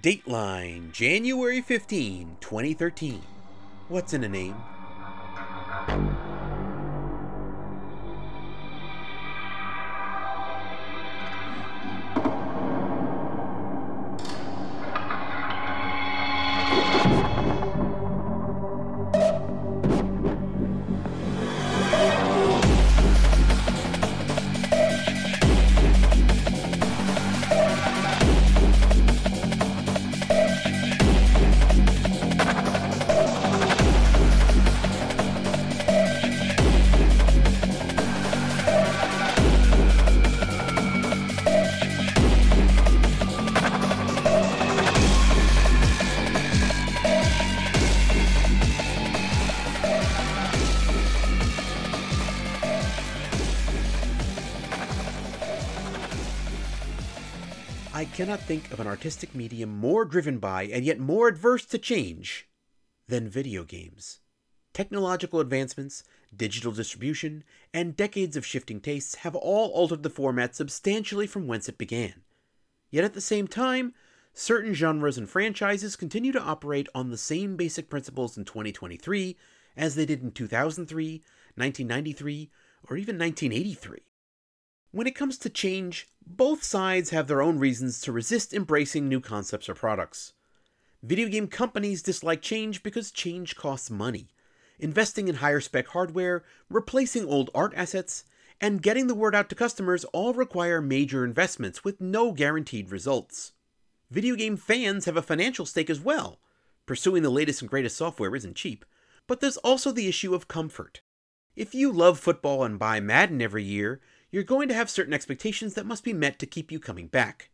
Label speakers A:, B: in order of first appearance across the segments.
A: Dateline, January 15, 2013. What's in a name? I cannot think of an artistic medium more driven by and yet more adverse to change than video games. Technological advancements, digital distribution, and decades of shifting tastes have all altered the format substantially from whence it began. Yet at the same time, certain genres and franchises continue to operate on the same basic principles in 2023 as they did in 2003, 1993, or even 1983. When it comes to change, both sides have their own reasons to resist embracing new concepts or products. Video game companies dislike change because change costs money. Investing in higher spec hardware, replacing old art assets, and getting the word out to customers all require major investments with no guaranteed results. Video game fans have a financial stake as well. Pursuing the latest and greatest software isn't cheap, but there's also the issue of comfort. If you love football and buy Madden every year, you're going to have certain expectations that must be met to keep you coming back.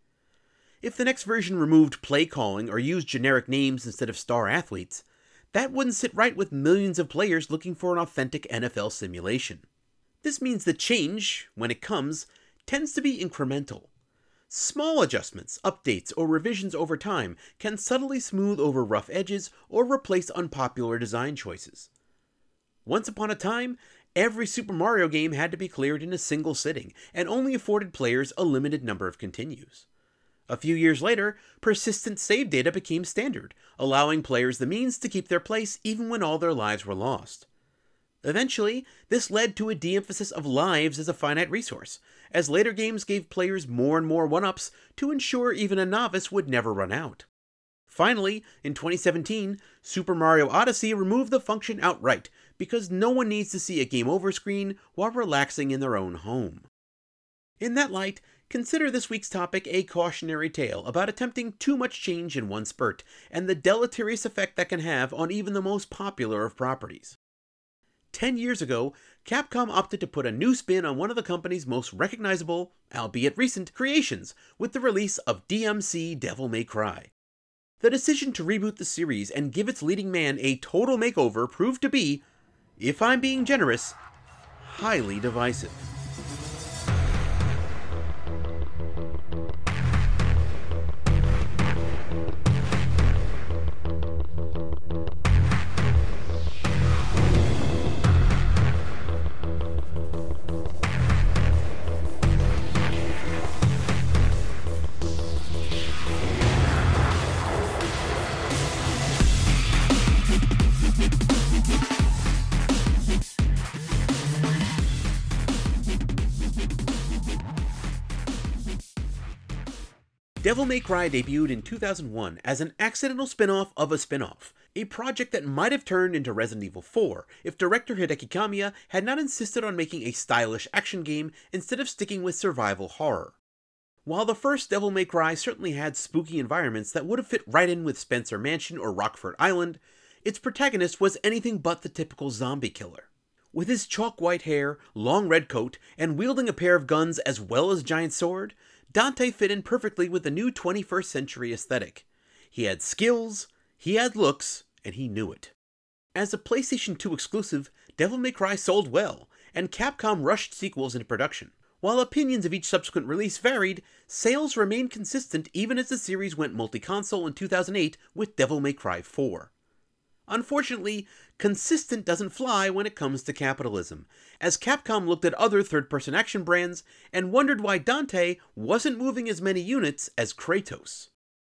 A: If the next version removed play calling or used generic names instead of star athletes, that wouldn't sit right with millions of players looking for an authentic NFL simulation. This means that change, when it comes, tends to be incremental. Small adjustments, updates, or revisions over time can subtly smooth over rough edges or replace unpopular design choices. Once upon a time, every Super Mario game had to be cleared in a single sitting, and only afforded players a limited number of continues. A few years later, persistent save data became standard, allowing players the means to keep their place even when all their lives were lost. Eventually, this led to a de-emphasis of lives as a finite resource, as later games gave players more and more one-ups to ensure even a novice would never run out. Finally, in 2017, Super Mario Odyssey removed the function outright, because no one needs to see a game over screen while relaxing in their own home. In that light, consider this week's topic a cautionary tale about attempting too much change in one spurt, and the deleterious effect that can have on even the most popular of properties. 10 years ago, Capcom opted to put a new spin on one of the company's most recognizable, albeit recent, creations with the release of DMC Devil May Cry. The decision to reboot the series and give its leading man a total makeover proved to be, if I'm being generous, highly divisive. Devil May Cry debuted in 2001 as an accidental spin-off of a spin-off, a project that might have turned into Resident Evil 4 if director Hideki Kamiya had not insisted on making a stylish action game instead of sticking with survival horror. While the first Devil May Cry certainly had spooky environments that would have fit right in with Spencer Mansion or Rockford Island, its protagonist was anything but the typical zombie killer. With his chalk-white hair, long red coat, and wielding a pair of guns as well as a giant sword, Dante fit in perfectly with the new 21st century aesthetic. He had skills, he had looks, and he knew it. As a PlayStation 2 exclusive, Devil May Cry sold well, and Capcom rushed sequels into production. While opinions of each subsequent release varied, sales remained consistent even as the series went multi-console in 2008 with Devil May Cry 4. Unfortunately, consistent doesn't fly when it comes to capitalism, as Capcom looked at other third-person action brands and wondered why Dante wasn't moving as many units as Kratos.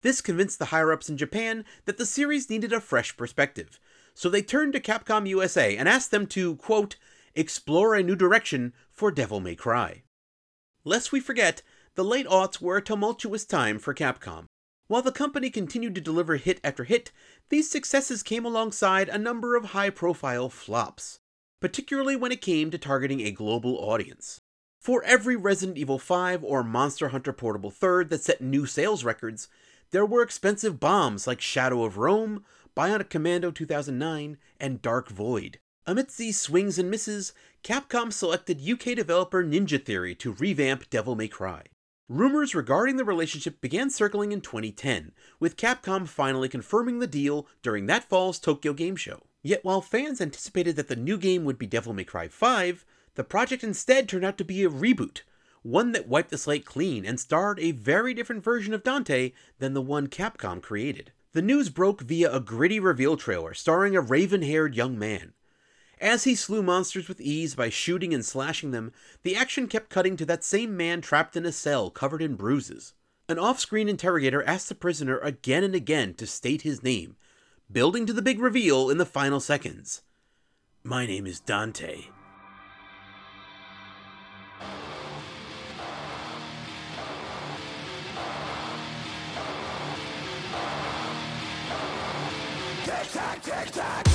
A: This convinced the higher-ups in Japan that the series needed a fresh perspective, so they turned to Capcom USA and asked them to, quote, explore a new direction for Devil May Cry. Lest we forget, the late aughts were a tumultuous time for Capcom. While the company continued to deliver hit after hit, these successes came alongside a number of high-profile flops, particularly when it came to targeting a global audience. For every Resident Evil 5 or Monster Hunter Portable 3rd that set new sales records, there were expensive bombs like Shadow of Rome, Bionic Commando 2009, and Dark Void. Amidst these swings and misses, Capcom selected UK developer Ninja Theory to revamp Devil May Cry. Rumors regarding the relationship began circling in 2010, with Capcom finally confirming the deal during that fall's Tokyo Game Show. Yet while fans anticipated that the new game would be Devil May Cry 5, the project instead turned out to be a reboot, one that wiped the slate clean and starred a very different version of Dante than the one Capcom created. The news broke via a gritty reveal trailer starring a raven-haired young man. As he slew monsters with ease by shooting and slashing them, the action kept cutting to that same man trapped in a cell covered in bruises. An off-screen interrogator asked the prisoner again and again to state his name, building to the big reveal in the final seconds. My name is Dante.
B: Tic-tac, tic-tac!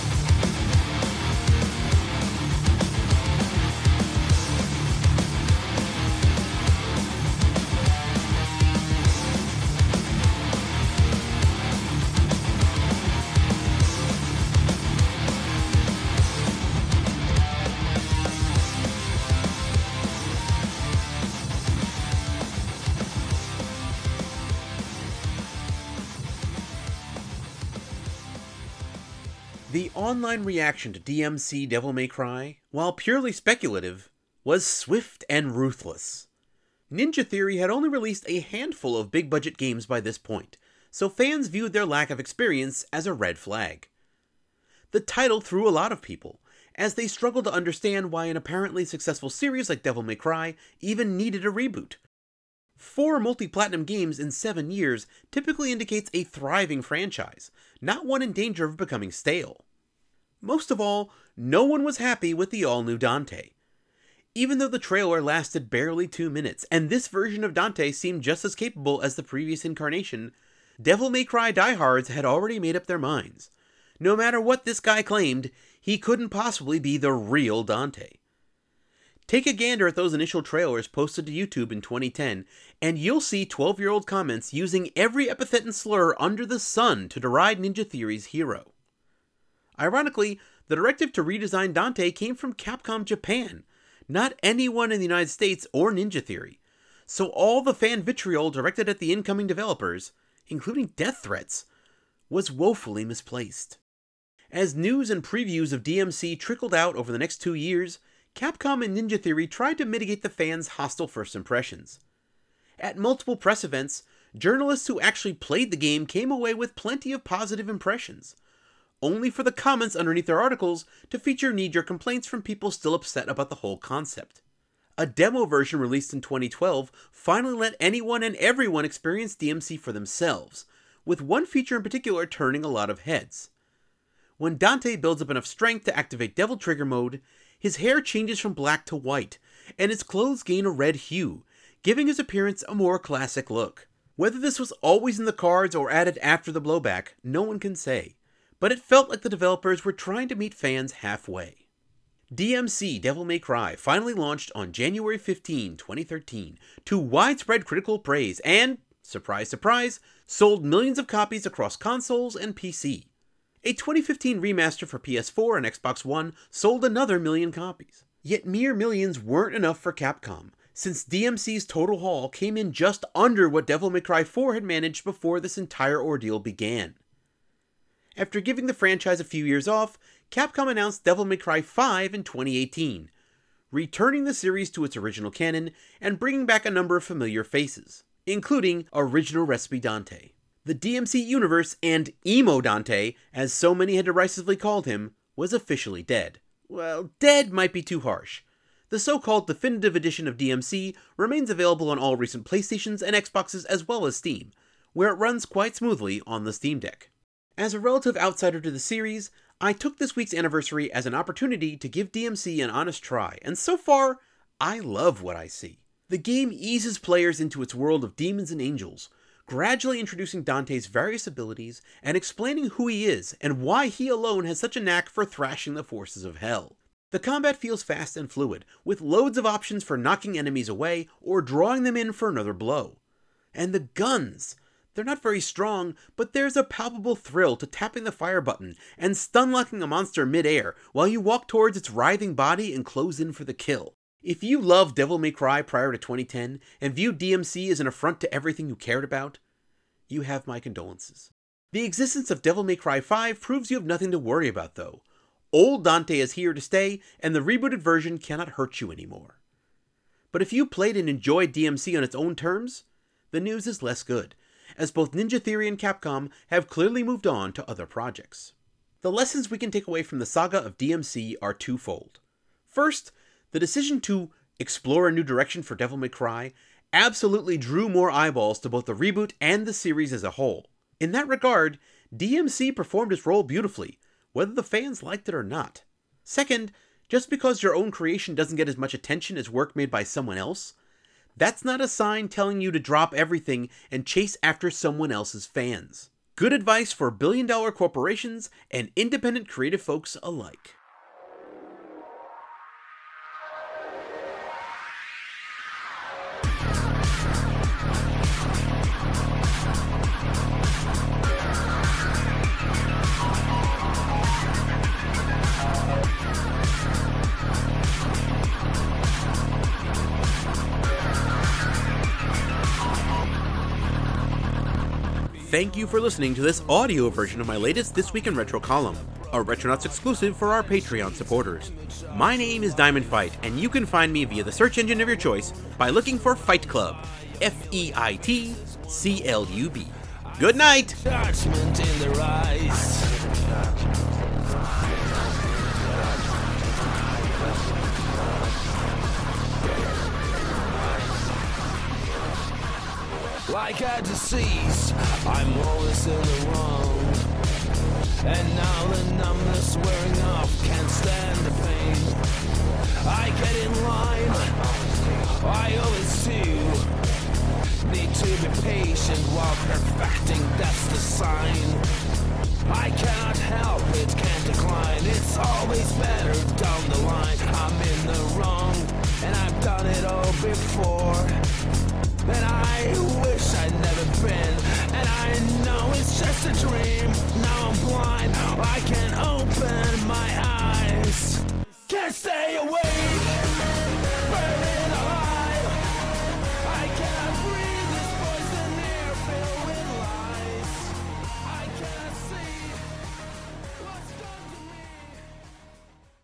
A: The online reaction to DMC Devil May Cry, while purely speculative, was swift and ruthless. Ninja Theory had only released a handful of big-budget games by this point, so fans viewed their lack of experience as a red flag. The title threw a lot of people, as they struggled to understand why an apparently successful series like Devil May Cry even needed a reboot. 4 multi-platinum games in 7 years typically indicates a thriving franchise, not one in danger of becoming stale. Most of all, no one was happy with the all-new Dante. Even though the trailer lasted barely 2 minutes, and this version of Dante seemed just as capable as the previous incarnation, Devil May Cry diehards had already made up their minds. No matter what this guy claimed, he couldn't possibly be the real Dante. Take a gander at those initial trailers posted to YouTube in 2010, and you'll see 12-year-old comments using every epithet and slur under the sun to deride Ninja Theory's hero. Ironically, the directive to redesign Dante came from Capcom Japan, not anyone in the United States or Ninja Theory, so all the fan vitriol directed at the incoming developers, including death threats, was woefully misplaced. As news and previews of DMC trickled out over the next 2 years, Capcom and Ninja Theory tried to mitigate the fans' hostile first impressions. At multiple press events, journalists who actually played the game came away with plenty of positive impressions, only for the comments underneath their articles to feature knee-jerk complaints from people still upset about the whole concept. A demo version released in 2012 finally let anyone and everyone experience DMC for themselves, with one feature in particular turning a lot of heads. When Dante builds up enough strength to activate Devil Trigger mode, his hair changes from black to white, and his clothes gain a red hue, giving his appearance a more classic look. Whether this was always in the cards or added after the blowback, no one can say, but it felt like the developers were trying to meet fans halfway. DMC Devil May Cry finally launched on January 15, 2013, to widespread critical praise and, surprise surprise, sold millions of copies across consoles and PC. A 2015 remaster for PS4 and Xbox One sold another 1 million copies. Yet mere millions weren't enough for Capcom, since DMC's total haul came in just under what Devil May Cry 4 had managed before this entire ordeal began. After giving the franchise a few years off, Capcom announced Devil May Cry 5 in 2018, returning the series to its original canon and bringing back a number of familiar faces, including Original Recipe Dante. The DMC universe and Emo Dante, as so many had derisively called him, was officially dead. Well, dead might be too harsh. The so-called Definitive Edition of DMC remains available on all recent PlayStations and Xboxes as well as Steam, where it runs quite smoothly on the Steam Deck. As a relative outsider to the series, I took this week's anniversary as an opportunity to give DMC an honest try, and so far, I love what I see. The game eases players into its world of demons and angels, gradually introducing Dante's various abilities and explaining who he is and why he alone has such a knack for thrashing the forces of hell. The combat feels fast and fluid, with loads of options for knocking enemies away or drawing them in for another blow. And the guns! They're not very strong, but there's a palpable thrill to tapping the fire button and stun-locking a monster mid-air while you walk towards its writhing body and close in for the kill. If you loved Devil May Cry prior to 2010 and viewed DMC as an affront to everything you cared about, you have my condolences. The existence of Devil May Cry 5 proves you have nothing to worry about though. Old Dante is here to stay, and the rebooted version cannot hurt you anymore. But if you played and enjoyed DMC on its own terms, the news is less good, as both Ninja Theory and Capcom have clearly moved on to other projects. The lessons we can take away from the saga of DMC are twofold. First, the decision to explore a new direction for Devil May Cry absolutely drew more eyeballs to both the reboot and the series as a whole. In that regard, DMC performed its role beautifully, whether the fans liked it or not. Second, just because your own creation doesn't get as much attention as work made by someone else, that's not a sign telling you to drop everything and chase after someone else's fans. Good advice for billion-dollar corporations and independent creative folks alike. Thank you for listening to this audio version of my latest This Week in Retro column, a Retronauts exclusive for our Patreon supporters. My name is Diamond Fight, and you can find me via the search engine of your choice by looking for Fight Club, FEITCLUB. Good night!
B: Judgment in their eyes. Like a disease, I'm always in the wrong. And now the numbness wearing off, can't stand the pain. I get in line, I always do. Need to be patient while perfecting, that's the sign. I cannot help it, can't decline. It's always better down the line. I'm in the wrong, and I've done it all before. And I wish I'd never been. And I know it's just a dream. Now I'm blind, I can't open my eyes.